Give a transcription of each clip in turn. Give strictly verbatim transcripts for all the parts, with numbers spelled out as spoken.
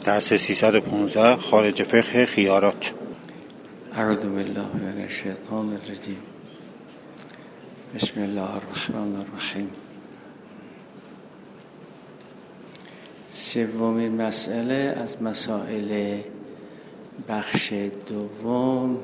درس سیصد و پانزده خارج فقه خیارات. اعوذ بالله من الشیطان الرجیم. بسم الله الرحمن الرحیم. سومین مسئله از مسائل بخش دوم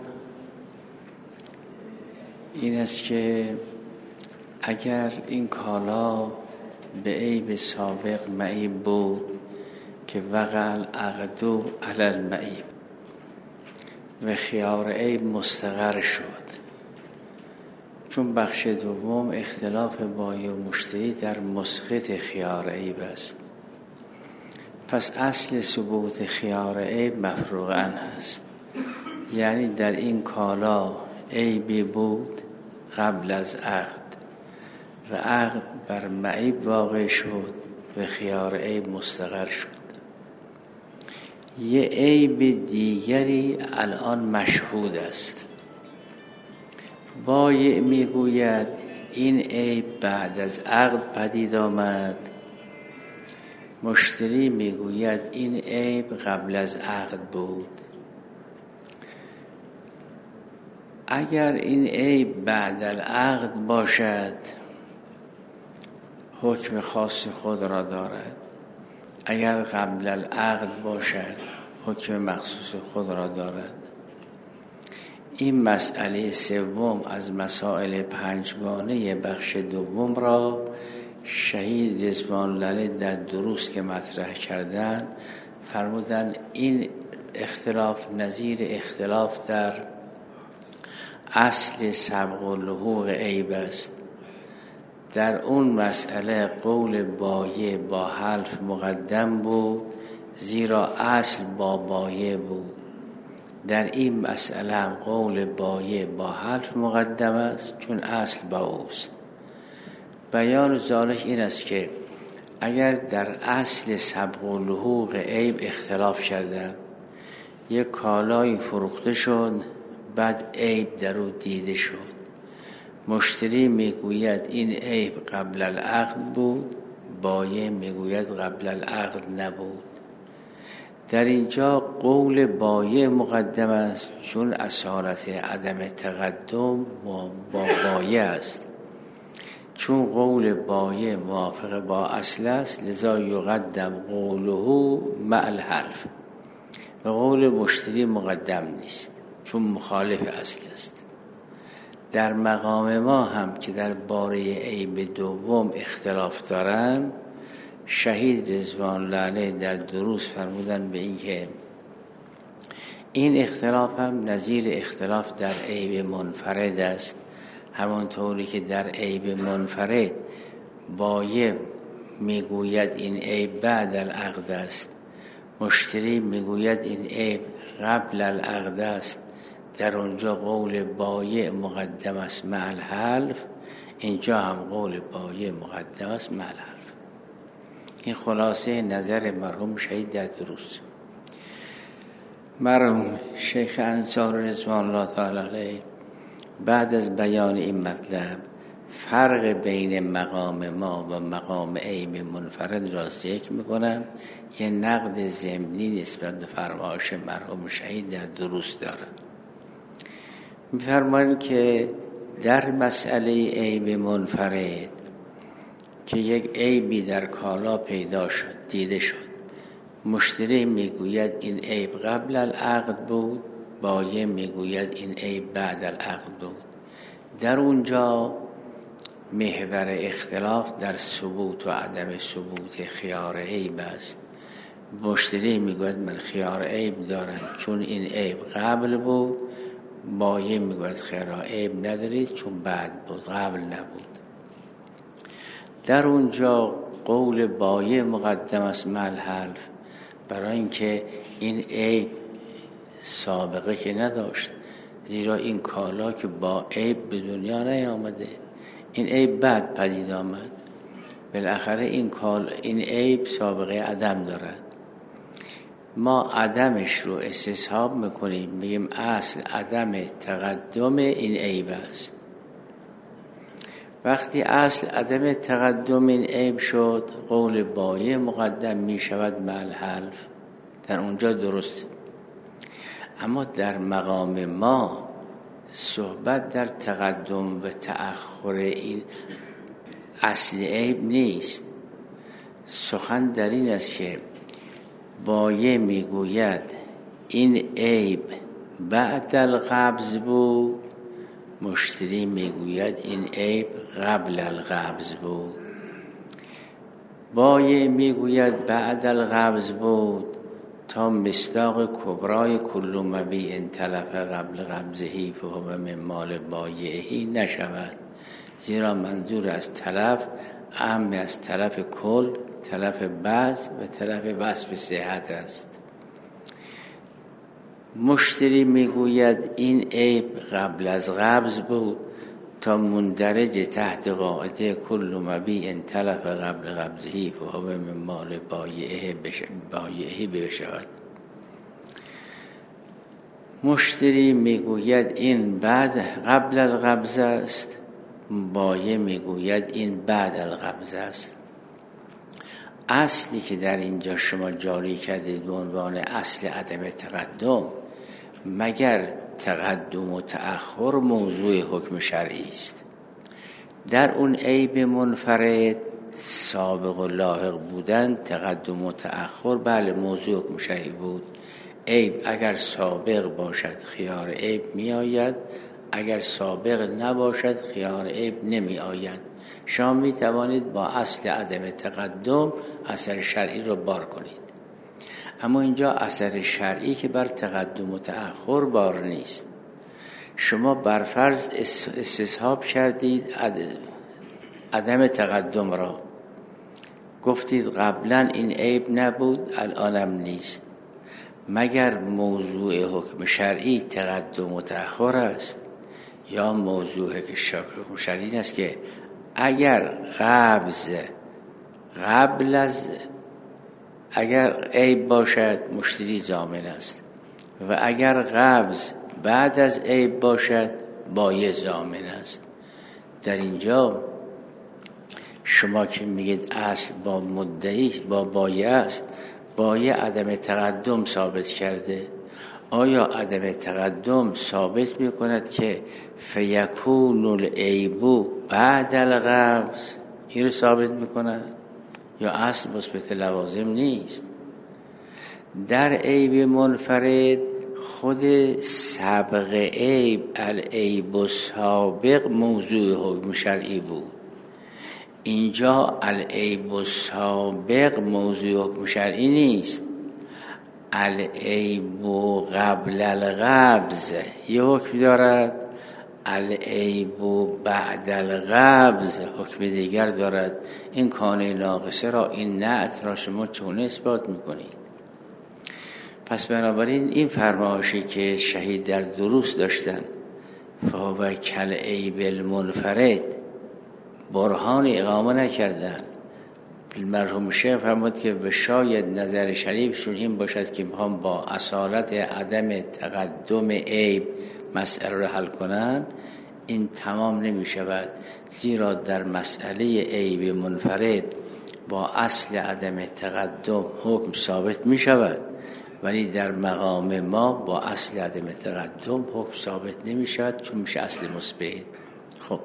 این است که اگر این کالا به عیب سابق معیب بود که وقع العقد علی المعیب و خیار عیب مستقر شد، چون بخش دوم اختلاف بایع و مشتری در مسقط خیار عیب است، پس اصل ثبوت خیار عیب مفروغ عنه است. یعنی در این کالا عیبی بود قبل از عقد و عقد بر معیب واقع شد و خیار عیب مستقر شد. یه عیب دیگری الان مشهود است. بایع میگوید این عیب بعد از عقد پدید آمد، مشتری میگوید این عیب قبل از عقد بود. اگر این عیب بعد العقد باشد حکم خاص خود را دارد، اگر قبل العقد باشد حکم مخصوص خود را دارد. این مسئله سوم از مسائل پنجگانه بخش دوم را شهید رضوان الله در دروس که مطرح کردن فرمودن این اختلاف نظیر اختلاف در اصل سبق و لحوق عیب است. در اون مسئله قول بایع با حلف مقدم بود، زیرا اصل با بایع بود. در این مسئله هم قول بایع با حلف مقدم است، چون اصل با اوست. بیان ذالک این است که اگر در اصل سبق و لحوق عیب اختلاف کردن، یک کالایی فروخته شد بعد عیب در او دیده شد، مشتری میگوید این عیب قبل العقد بود، بایع میگوید قبل العقد نبود. در اینجا قول بایع مقدم است، چون اصالت عدم تقدم با بایع است. چون قول بایع موافق با اصل است، لذا یقدم قوله مع الحلف و قول مشتری مقدم نیست، چون مخالف اصل است. در مقام ما هم که در باره عیب دوم اختلاف دارن، شهید رضوان الله علیه در دروس فرمودن به این که این اختلاف هم نظیر اختلاف در عیب منفرد است. همانطوری که در عیب منفرد بایع میگوید این عیب بعد العقد است، مشتری میگوید این عیب قبل العقد است، در اونجا قول بایع مقدم است مع الحلف، اینجا هم قول بایع مقدم است مع الحلف. این خلاصه نظر مرحوم شهید در دروس. مرحوم شیخ انصار رضوان الله تعالی علیه بعد از بیان این مطلب فرق بین مقام ما و مقام عیب منفرد را ذکر میکنن. یه نقد ضمنی نسبت به فرمایش مرحوم شهید در دروس دارن. میفرمایند که در مسئله عیب منفرد که یک عیبی در کالا پیدا شد، دیده شد، مشتری میگوید این عیب قبل العقد بود، بایع میگوید این عیب بعد العقد بود. در اونجا محور اختلاف در ثبوت و عدم ثبوت خیار عیب است. مشتری میگوید من خیار عیب دارم چون این عیب قبل بود، بایع میگوید خیار عیب ندارید چون بعد بود، قبل نبود. در اونجا قول بایع مقدم است مع الحلف، برای اینکه این عیب سابقه که نداشت، زیرا این کالا که با عیب به دنیا نیامده، این عیب بعد پدید آمد. بالاخره این کال این عیب سابقه عدم دارد. ما عدمش رو استصحاب میکنیم، میگیم اصل عدم تقدم این عیب است. وقتی اصل عدم تقدم این عیب شد، قول بایع مقدم می شود مع الحلف. در اونجا درست. اما در مقام ما صحبت در تقدم و تأخر این اصل عیب نیست. سخن در این است که بایه میگوید این عیب بعد القبض بود، مشتری میگوید این عیب قبل القبض بود. بایه میگوید بعد القبض بود تا مصداق کبرای کل مبیع تلف قبل قبضه فهو من مال بایعه نشود، زیرا منظور از تلف اهم از تلف کل، تلف بعض و تلف وصف صحت است. مشتری میگوید این عیب قبل از قبض بود تا مندرج تحت قاعده کل مبیع تلف قبل قبضه فهو من مال بایعه بایعه بشود. مشتری میگوید این بعد قبل القبض است، بایع میگوید این بعد القبض است. اصلی که در اینجا شما جاری کردید به عنوان اصل عدم تقدم، مگر تقدم و تأخر موضوع حکم شرعی است. در اون عیب منفرد سابق و لاحق بودن، تقدم و تأخر بله موضوع حکم شرعی بود. عیب اگر سابق باشد خیار عیب می آید، اگر سابق نباشد خیار عیب نمی آید. شما می توانید با اصل عدم تقدم اثر شرعی رو بار کنید. اما اینجا اثر شرعی که بر تقدم و تأخر بار نیست. شما بر فرض استصحاب کردید عدم تقدم را، گفتید قبلا این عیب نبود الانم نیست. مگر موضوع حکم شرعی تقدم و تأخر است، یا موضوع حکم شرعی است که اگر قبض قبل از اگر عیب باشد مشتری ضامن است و اگر قبض بعد از عیب باشد بایع ضامن است. در اینجا شما که میگید اصل با مدعی با بایع است، بایع عدم تقدم ثابت کرده. آیا عدم تقدم ثابت میکند که فیکون العیب بعد القبض، این رو ثابت میکند یا اصل مثبت لوازم نیست؟ در عیب منفرد خود سابق عیب العیب السابق موضوع حکم شرعی بود. اینجا العیب السابق موضوع حکم شرعی نیست. العیب قبل القبض یه حکم دارد، العیب بعد القبض حکم دیگر دارد. این کانه ناقصه را، این نعت را شما چون اثبات میکنید؟ پس بنابراین این فرمایشی که شهید در دروس داشتن فهو کالعیب المنفرد برهان اقامه نکردن. مرحوم شیخ فرمود که و شاید نظر شریفشون این باشد که میخوام با اصالت عدم تقدم عیب مسئله رو حل کنن. این تمام نمی شود، زیرا در مسئله عیب منفرد با اصل عدم تقدم حکم ثابت می شود، ولی در مقام ما با اصل عدم تقدم حکم ثابت نمی شود، چون میشه اصل مثبت. خب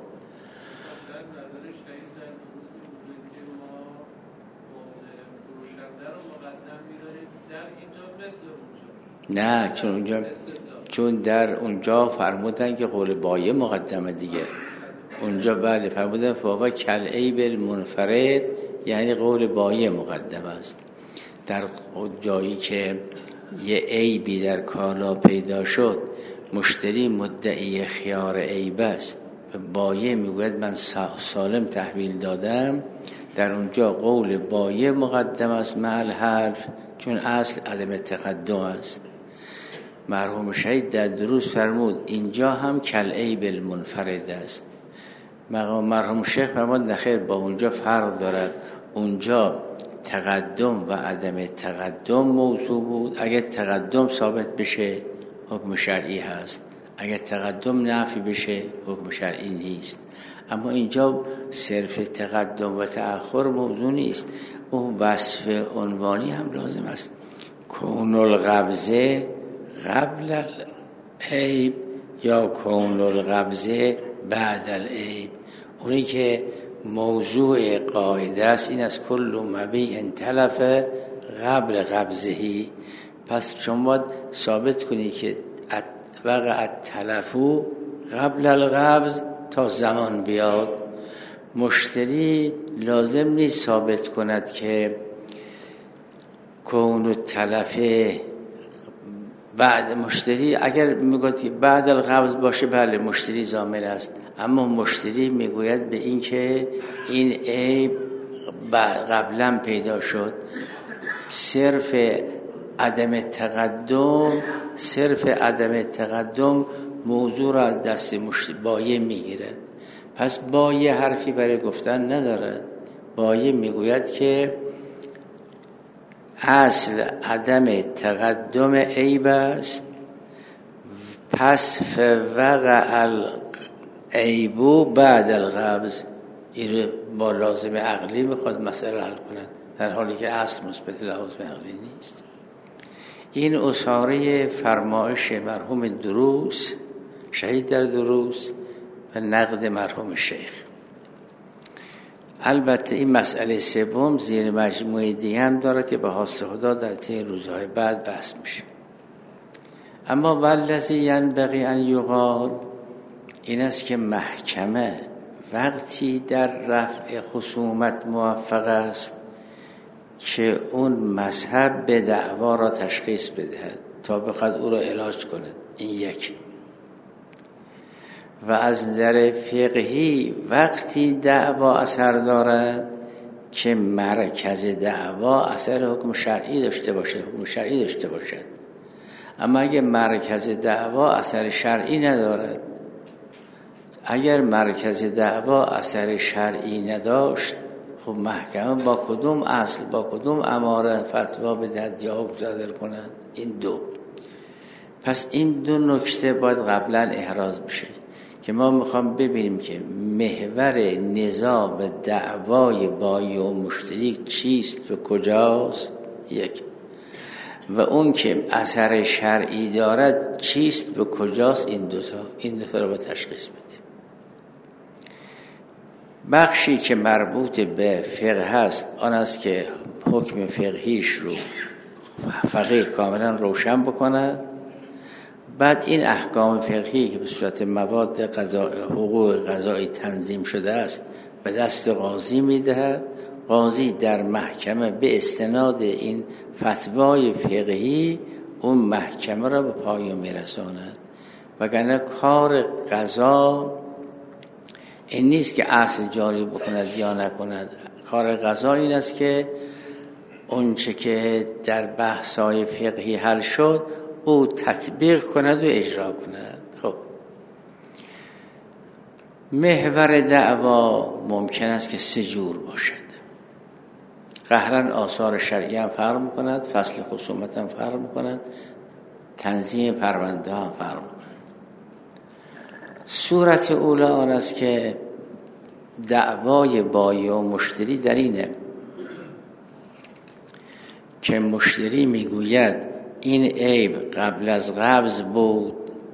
نه، چون اونجا چون در اونجا فرمودن که قول بایع مقدمه دیگه. اونجا بله فرمودن فهو کالعیب المنفرد، یعنی قول بایع مقدم است. در جایی که یه عیبی در کالا پیدا شد، مشتری مدعی خیار عیب است و بایع میگوید من سالم تحویل دادم، در اونجا قول بایع مقدم است مع الحلف، چون اصل عدم تقدم است. مرحوم شهید در دروس فرمود اینجا هم کالعیب المنفرد است. مرحوم شیخ فرمود نخیر، با اونجا فرق دارد. اونجا تقدم و عدم تقدم موضوع بود. اگر تقدم ثابت بشه حکم شرعی هست، اگر تقدم نفی بشه حکم شرعی نیست. اما اینجا صرف تقدم و تأخر موضوع نیست، اون وصف عنوانی هم لازم است. کون القبضه قبل العیب یا کون القبضه بعد العیب. اونی که موضوع قاعده است این از کل مبیع تلف قبل قبضهی. پس شما باید ثابت کنی که وقع تلفو قبل القبض تا زمان بیاد. مشتری لازم نیست ثابت کند که کون تلفه بعد. مشتری اگر میگوید که بعد القبض باشه بله مشتری ضامن است، اما مشتری میگوید به این که این عیب قبلا پیدا شد. صرف عدم تقدم صرف عدم تقدم موضوع را از دست مشتری بایع میگیرد. پس بایع حرفی برای گفتن ندارد. بایع میگوید که اصل عدم تقدم عیب است، پس فوقع العیب بعد القبض. این با لازم عقلی میخواد مسئله حل کند، در حالی که اصل مثبت لازم عقلی نیست. این اصاره فرمایش مرحوم دروس، شهید در دروس، و نقد مرحوم شیخ. البته این مسئله سوم زیر مجموعه دیگه هم دارد که به حاصل خدا در طی روزهای بعد بحث میشه. اما والذی ینبغی ان یقال، این است که محکمه وقتی در رفع خصومت موفق است که اون مذهب به دعوا را تشخیص بدهد تا بخواد او را علاج کند. این یک. و از نظر فقهی وقتی دعوا اثر دارد که مرکز دعوا اثر حکم شرعی داشته باشه، حکم شرعی داشته باشد. اما اگر مرکز دعوا اثر شرعی ندارد، اگر مرکز دعوا اثر شرعی نداشت، خب محکمه با کدوم اصل با کدوم اماره فتوا بدهد یا صادر کند؟ این دو. پس این دو نکته باید قبلا احراز بشه که ما میخوام ببینیم که محور نزاع و دعوای بایع و مشتری چیست و کجاست. یک. و اون که اثر شرعی دارد چیست و کجاست. این دوتا این دوتا رو با تشخیص بدیم. بخشی که مربوط به فقه هست آن است که حکم فقهیش رو فقیه کاملا روشن بکنه. بعد این احکام فقهی که به صورت مواد قضا حقوق قضایی تنظیم شده است به دست قاضی میدهد. قاضی در محکمه به استناد این فتوای فقهی اون محکمه را به پایان میرساند. وگرنه کار قضا این نیست که اصل جاری بکند یا نکند. کار قضا این است که اون چه که در بحث‌های فقهی حل شد او تطبیق کند و اجرا کند. خب محور دعوا ممکن است که سه جور باشد. قهرن آثار شرعی هم فرق می‌کند، فصل خصومت هم فرق می‌کند، تنظیم پرونده هم فرق می‌کند. صورت اولی آن است که دعوای بایع و مشتری در اینه که مشتری میگوید این عیب قبل از قبض بود،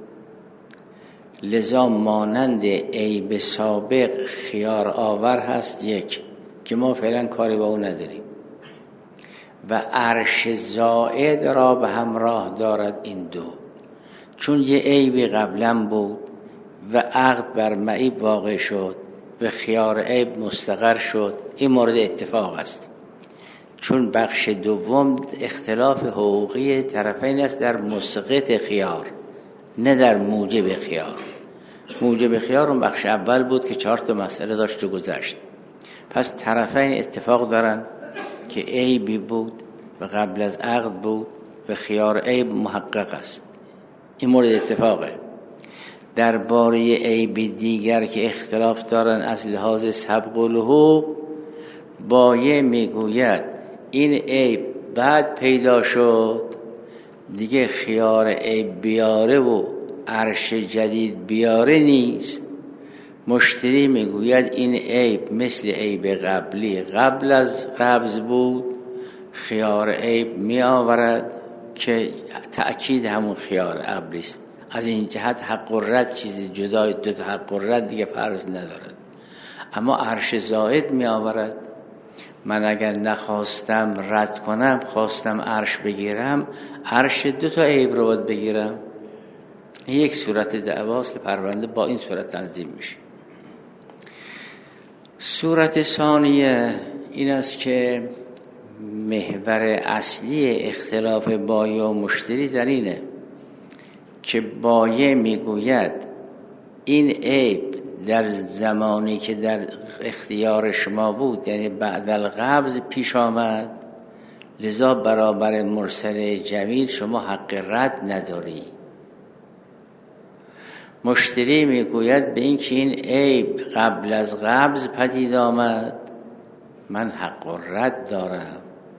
لذا مانند عیب سابق خیار آور هست. یک که ما فعلا کاری با اون نداریم و عرش زائد را به همراه دارد. این دو چون یه عیبی قبلا بود و عقد بر معیب واقع شد و خیار عیب مستقر شد، این مورد اتفاق است. چون بخش دوم اختلاف حقوقی طرفین است در مسقط خیار، نه در موجب خیار. موجب خیار اون بخش اول بود که چهار تا مسئله داشت و گذشت. پس طرفین اتفاق دارن که عیبی بود و قبل از عقد بود و خیار عیب محقق است. این مورد اتفاقه. در باره عیب دیگر که اختلاف دارن از لحاظ سبق الحقوق، بایع میگوید این عیب بعد پیدا شد، دیگه خیار عیب بیاره و عرش جدید بیاره نیست. مشتری میگوید این عیب مثل عیب قبلی قبل از قبض بود، خیار عیب می آورد که تأکید همون خیار قبلی است. از این جهت حق و رد چیزی جدای دو تا حق و رد دیگه فرض ندارد. اما عرش زائد می آورد. من اگر نخواستم رد کنم، خواستم عرش بگیرم، عرش دو تا عیب رو باید بگیرم. این یک صورت دعواست که پرونده با این صورت تنظیم میشه. صورت ثانیه این است که محور اصلی اختلاف بایع و مشتری در اینه که بایع میگوید این عیب در زمانی که در اختیار شما بود، یعنی بعد القبض پیش آمد، لذا برابر مرسل جمیل شما حق رد نداری. مشتری میگوید به این که این عیب قبل از قبض پدید آمد، من حق رد دارم.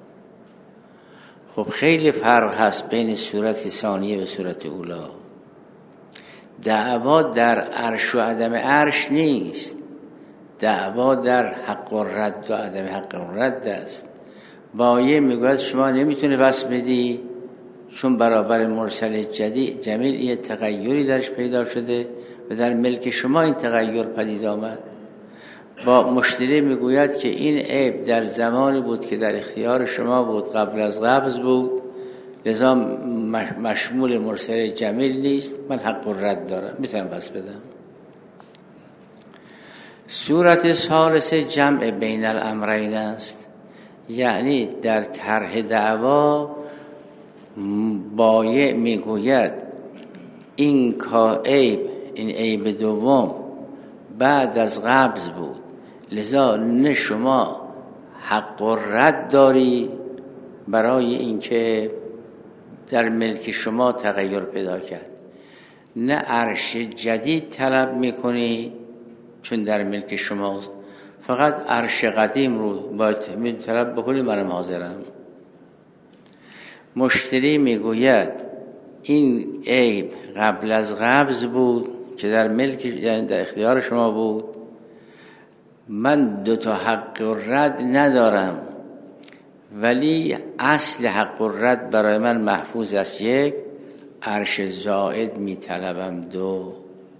خب خیلی فرق هست بین صورت ثانیه و صورت اولا. دعوا در عرش و عدم عرش نیست، دعوا در حق و رد و عدم حق و رد است. بایع میگوید شما نمیتونه بس بدی چون برابر مرسل جدید جمیل یه تغییری درش پیدا شده و در ملک شما این تغییر پدید آمد. با مشتری میگوید که این عیب در زمانی بود که در اختیار شما بود، قبل از قبض بود، لذا مشمول مرسل جمیل نیست، من حق رد دارم، میتونم بس بدم. صورت ثالثه جمع بین الامرین است، یعنی در طرح دعوا بایع میگوید این کا عیب، این عیب دوم بعد از قبض بود، لذا نه شما حق و رد داری برای اینکه در ملک شما تغییر پیدا کرد، نه عرش جدید طلب میکنی چون در ملک شماست، فقط عرش قدیم رو باید طلب بکنی، منم حاضرم. مشتری میگوید این عیب قبل از قبض بود که در ملک، یعنی در اختیار شما بود، من دو تا حق رد ندارم، ولی اصل حق رد برای من محفوظ است، یک عرش زائد میطلبم، دو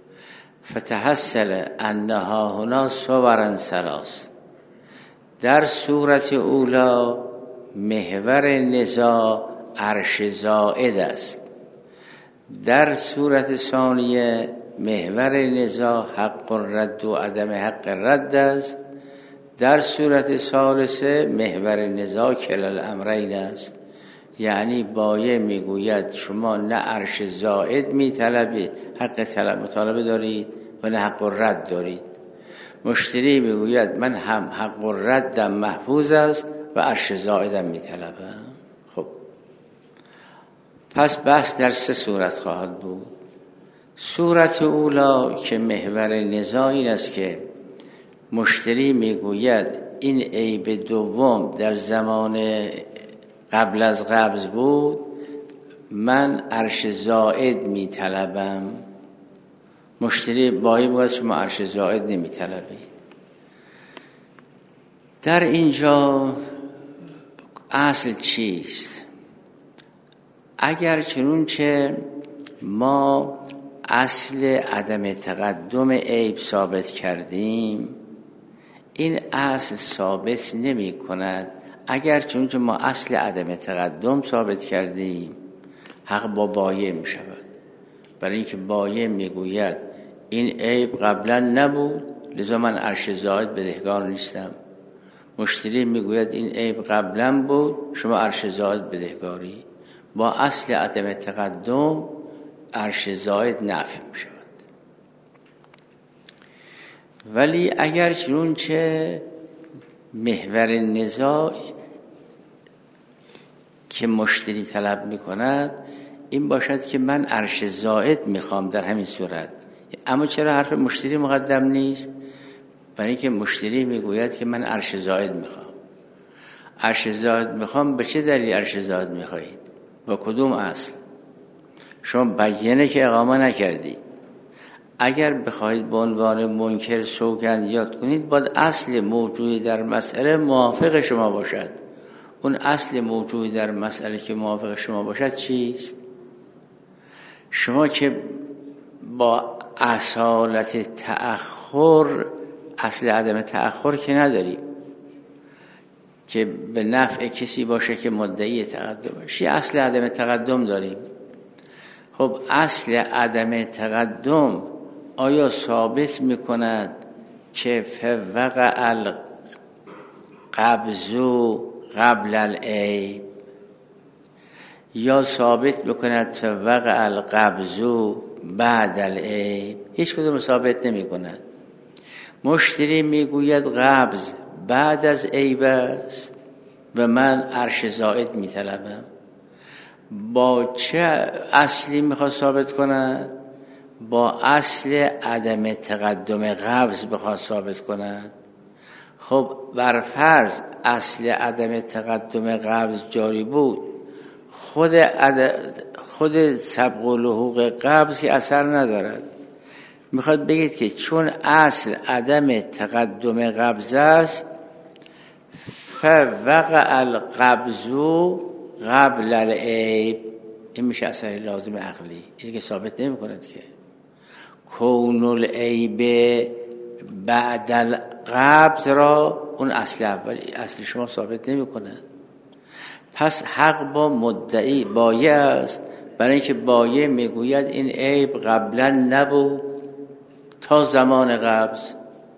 فتحصل انها هنا صورا ثلاث. در صورت اولا محور نزاع عرش زائد است، در صورت ثانیه محور نزاع حق رد و عدم حق رد است، در صورت ثالثه محور نزاع کلا الامرین است، یعنی بایع میگوید شما نه عرش زائد میطلبید، حق طلب مطالبه دارید و نه حق رد دارید. مشتری میگوید من هم حق ردم محفوظ است و عرش زائدم میطلبم. خب پس بحث در سه صورت خواهد بود. صورت اولا که محور نزاع این است که مشتری میگوید این عیب دوم در زمان قبل از قبض بود، من عرش زائد میطلبم. مشتری بایع میگوید شما عرش زائد نمیطلبید. در اینجا اصل چیست؟ اگر چنونچه ما اصل عدم تقدم عیب ثابت کردیم، این اصل ثابت نمی کند. اگر چنانچه ما اصل عدم تقدم ثابت کردیم، حق با بایع می شود، برای اینکه بایع می گوید این عیب قبلا نبود، لذا من عرش زائد بدهکار نیستم. مشتری می گوید این عیب قبلا بود، شما عرش زائد بدهکاری. با اصل عدم تقدم عرش زائد نافی می شود. ولی اگر چنانچه محور نزاع که مشتری طلب می کند این باشد که من عرش زائد می خوام در همین صورت، اما چرا حرف مشتری مقدم نیست؟ برای اینکه مشتری می گوید که من عرش زائد می خوام. عرش زائد می خوام، به چه دلیل عرش زائد می خواهید؟ با کدوم اصل؟ شما بیانه که اقامه نکردید. اگر بخواهید به عنوان منکر سوگند یاد کنید، باید اصل موجود در مسئله موافق شما باشد. اون اصل موجود در مسئله که موافق شما باشد چیست؟ شما که با اصالت تأخر، اصل عدم تأخر که نداریم که به نفع کسی باشه که مدعی تقدم باشه، اصل عدم تقدم داریم. خب اصل عدم تقدم آیا ثابت میکند که فوقع القبض قبل العیب، یا ثابت میکند فوقع القبض بعد العیب؟ هیچ کدوم ثابت نمیکند. مشتری میگوید قبض بعد از عیب است و من عرش زائد میطلبم. با چه اصلی میخواد ثابت کند؟ با اصل عدم تقدم قبض بخواد ثابت کند. خب بر فرض اصل عدم تقدم قبض جاری بود، خود عد... خود سبق و لحوق قبض که اثر ندارد. میخواد بگید که چون اصل عدم تقدم قبض است، فوقع القبض قبل العیب، این میشه اثر لازم عقلی. اینی که ثابت نمی کند که کون العیب بعد القبض را اون اصل اولی، اصل شما ثابت نمی کند. پس حق با مدعی بایه است، برای اینکه بایه میگوید این عیب قبلا نبود تا زمان قبض.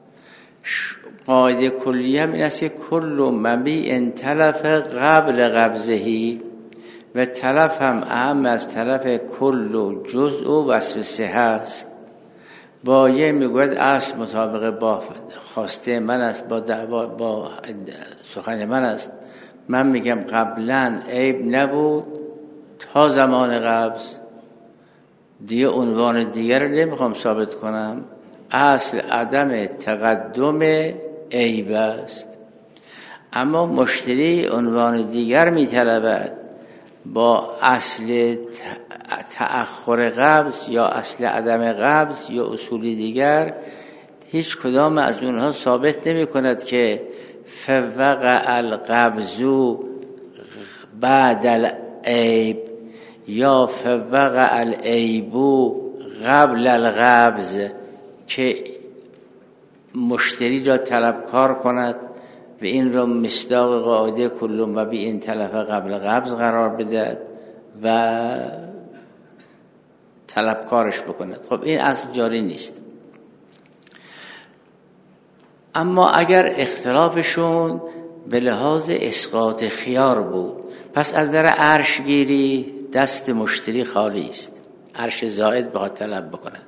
قاعده کلی هم این است که کل مبیع تلف قبل قبضهی، و تلف هم اهم از تلف کل و جزء و وصف صحه است. بایه میگوید اصل مطابق با خواسته من است، با دعوا با سخن من است. من میگم قبلا عیب نبود تا زمان قبض، دیگه عنوان دیگر نمیخوام ثابت کنم، اصل عدم تقدم عیب است. اما مشتری عنوان دیگر میطلبد با اصل تأخر قبض یا اصل عدم قبض یا اصولی دیگر، هیچ کدام از اونها ثابت نمی کند که فوقع القبض بعد العیب یا فوقع العیب قبل القبض، که مشتری را طلبکار کند و این را مصداق قاعده کل مبیع تلف قبل قبض قرار بدهد و طلبکارش بکند. خب این اصل جاری نیست. اما اگر اختلافشون به لحاظ اسقاط خیار بود، پس از در عرش گیری دست مشتری خالی است، عرش زائد بخواد طلب بکند.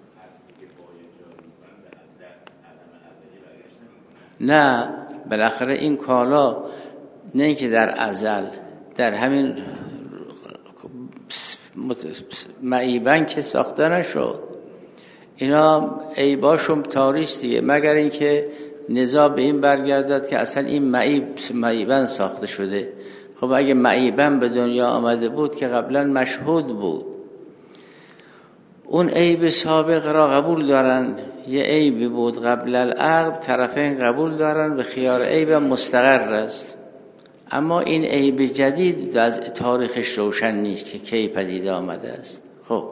نه، بالاخره این کالا نه اینکه در ازل در همین معیبن که ساخته نشد، اینا عیباشون تاریست دیگه، مگر اینکه نزاع به این برگردد که اصلا این معیب معیبن ساخته شده. خب اگه معیبن به دنیا آمده بود که قبلا مشهود بود، اون عیب سابق را قبول دارن، یه عیبی بود قبل العقد، طرفین قبول دارن و خیار عیب مستقر است. اما این عیب جدید از تاریخش روشن نیست که کی پدید آمده است. خب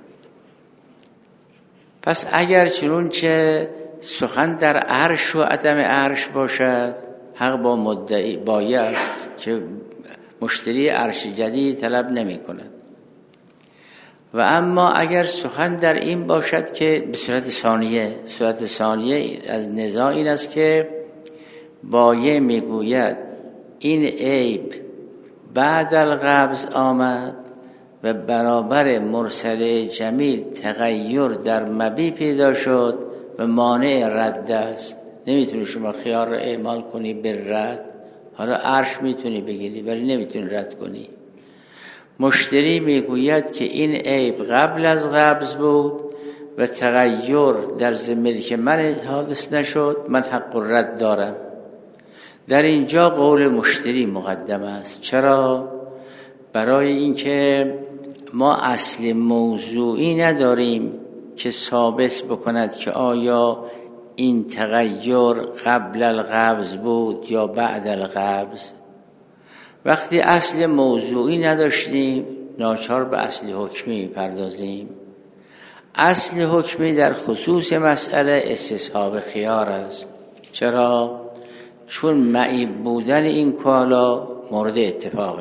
پس اگر چنونچه سخن در عرش و عدم عرش باشد، حق با مدعی بایه است که مشتری عرش جدید طلب نمی کند. و اما اگر سخن در این باشد که به صورت ثانیه، صورت ثانیه از نزاع این است که بایه میگوید این عیب بعد القبض آمد و برابر مرسله جمیل تغییر در مبی پیدا شد و مانع رد است. نمیتونی شما خیار را اعمال کنی به رد، حالا عرش میتونی بگیری ولی نمیتونی رد کنی. مشتری میگوید که این عیب قبل از قبض بود و تغییر در ملک من حادث نشد، من حق رد دارم. در اینجا قول مشتری مقدم است. چرا؟ برای اینکه ما اصل موضوعی نداریم که ثابت بکند که آیا این تغییر قبل القبض بود یا بعد القبض. وقتی اصل موضوعی نداشتیم ناچار به اصل حکمی پردازیم. اصل حکمی در خصوص مسئله استصحاب خیار است. چرا؟ چون معیب بودن این کالا مورد اتفاقه.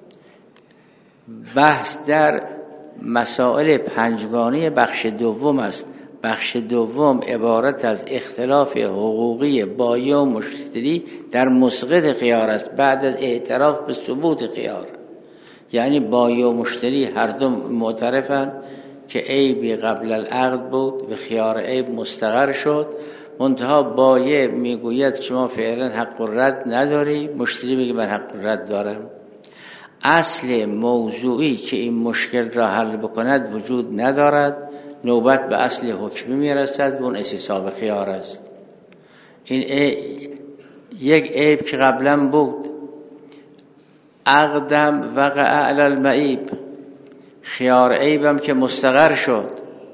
بحث در مسائل پنجگانه بخش دوم است. بخش دوم عبارت از اختلاف حقوقی بایع و مشتری در مسقط خیار است بعد از اعتراف به ثبوت خیار. یعنی بایع و مشتری هر دو معترفند که عیبی قبل العقد بود و خیار عیب مستقر شد. منتها بایع میگوید شما فعلا حق الرد نداری، مشتری میگه من حق الرد دارم. اصل موضوعی که این مشکل را حل بکند وجود ندارد، نوبت به اصل حکمی میرسد و اون استصحاب خیار است. این یک عیب که قبلا بود، عقدم وقع علی المعیب، خیار عیبم که مستقر شد.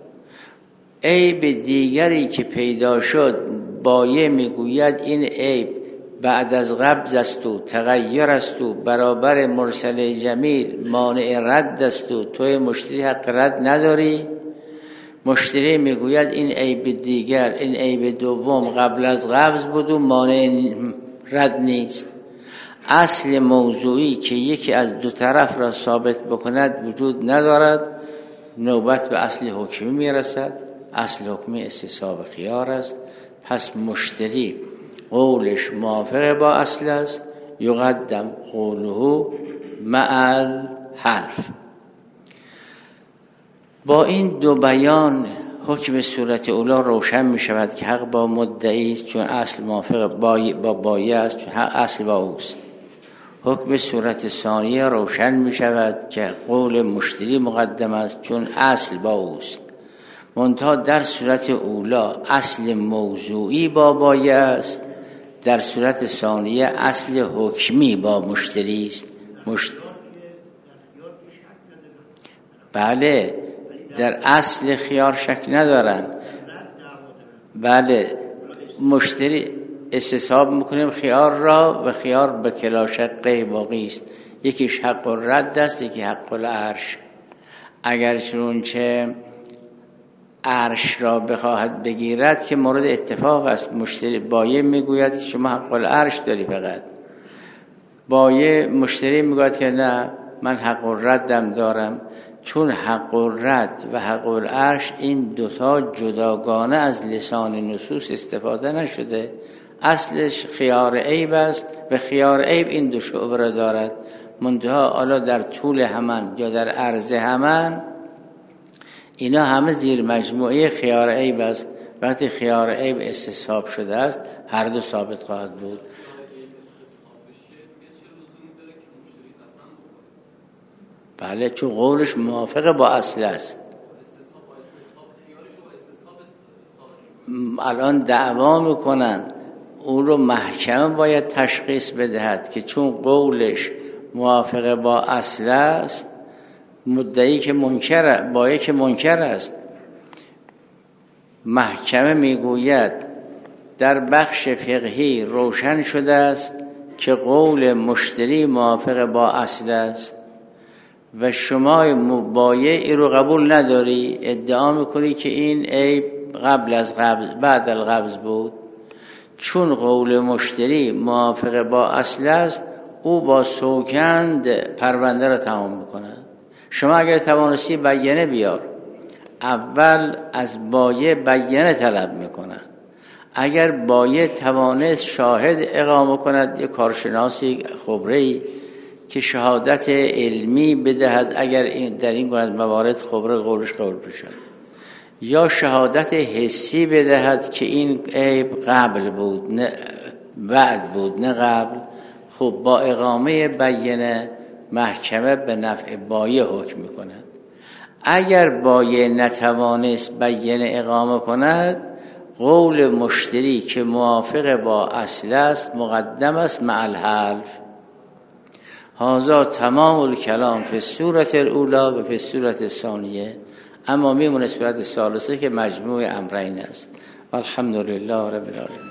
عیب دیگری که پیدا شد بایع میگوید این عیب بعد از قبض است و تغییر است و برابر مرسل جمیل مانع رد است و توی مشتری حق رد نداری. مشتری میگوید این عیب دیگر، این عیب دوم قبل از قبض بود و مانع رد نیست. اصل موضوعی که یکی از دو طرف را ثابت بکند وجود ندارد، نوبت به اصل حکمی میرسد. اصل حکمی استصحاب خیار است. پس مشتری قولش موافق با اصل است، یقدم قوله مع الحلف. با این دو بیان حکم صورت اولا روشن می شود که حق با مدعی است چون اصل موافق با بایع است چون اصل با اوست. حکم صورت ثانیه روشن می شود که قول مشتری مقدم است چون اصل با اوست. منتها در صورت اولا اصل موضوعی با بایع است، در صورت ثانیه اصل حکمی با مشتری است. مشت... بله در اصل خیار شک ندارن. بله مشتری استصحاب میکنیم خیار را و خیار به کلا شقه باقی است. یکیش حق الرد است، یکی حق العرش. اگر چنانچه عرش را بخواهد بگیرد که مورد اتفاق است. مشتری بایع میگوید که شما حق العرش داری، فقط بایع مشتری میگوید که نه من حق الردم دارم. چون حق الرد و حق العرش این دوتا جداگانه از لسان نصوص استفاده نشده، اصلش خیار عیب است و خیار عیب این دو شعبه را دارد. منتها حالا در طول همان یا در عرض همان اینا همه زیر مجموعه خیار عیب است. وقتی خیار عیب استصحاب شده است هر دو ثابت خواهد بود. بله چون قولش موافق با اصل است. الان دعوا میکنن اون رو محکمه باید تشخیص بدهد که چون قولش موافق با اصل است، مدعی که منکر، بایع که منکر است. محکمه میگوید در بخش فقهی روشن شده است که قول مشتری موافق با اصل است و شما مبایع رو قبول نداری، ادعا میکنی که این عیب قبل از قبض بعد القبض بود. چون قول مشتری موافق با اصل است، او با سوگند پرونده را تمام میکنه. شما اگر توانستی بیانه بیار، اول از بایع بیانه طلب میکنن. اگر بایع توانست شاهد اقامه کند، یک کارشناسی خبره‌ای که شهادت علمی بدهد، اگر این در این گونه موارد خبره قولش قبول بشد، یا شهادت حسی بدهد که این عیب قبل بود نه بعد بود نه قبل، خب با اقامه بیانه محکمه به نفع بایع حکم میکند. اگر بایع نتوانست بیانه اقامه کند، قول مشتری که موافق با اصل است مقدم است مع الحلف. هذا تمام الکلام فی الصورة الاولی و فی الصورة الثانیه. اما میمونه صورت ثالثه که مجموع امرین است. والحمد لله رب العالمین.